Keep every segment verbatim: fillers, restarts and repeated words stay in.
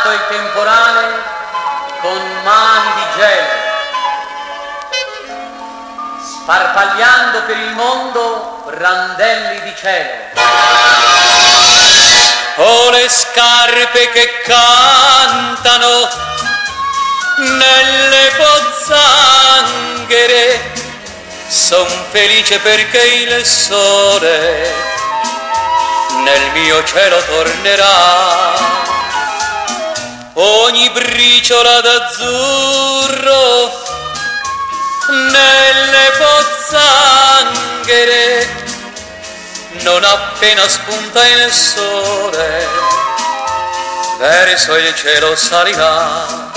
schiacciato il temporale con mani di gelo, sparpagliando per il mondo brandelli di cielo. Ho le scarpe che cantano nelle pozzanghere, son felice perché il sole nel mio cielo tornerà. Ogni briciola d'azzurro nelle pozzanghere, non appena spunta il sole, verso il cielo salirà.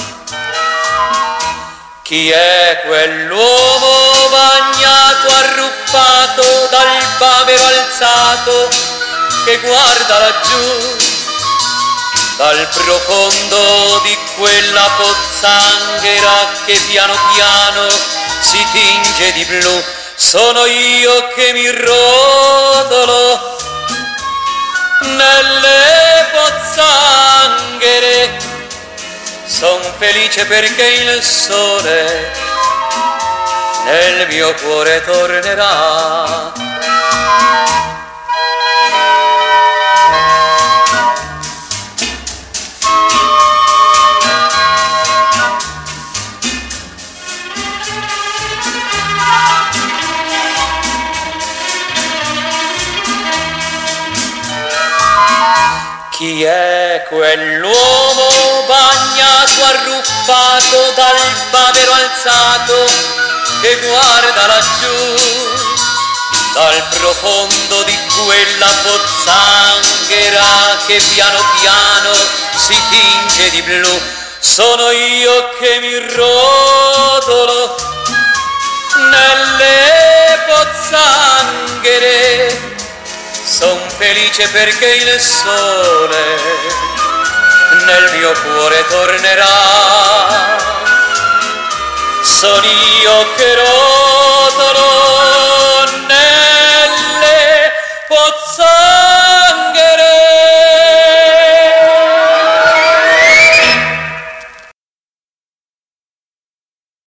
Chi è quell'uomo bagnato, arruffato dal bavero alzato, che guarda laggiù dal profondo di quella pozzanghera che piano piano si tinge di blu? Sono io che mi rotolo nelle pozzanghere, son felice perché il sole nel mio cuore tornerà. Chi è quell'uomo bagnato, arruffato dal bavero alzato, che guarda laggiù dal profondo di quella pozzanghera che piano piano si tinge di blu? Sono io che mi rotolo nelle pozzanghere, son felice perché il sole nel mio cuore tornerà. Son io che rotolo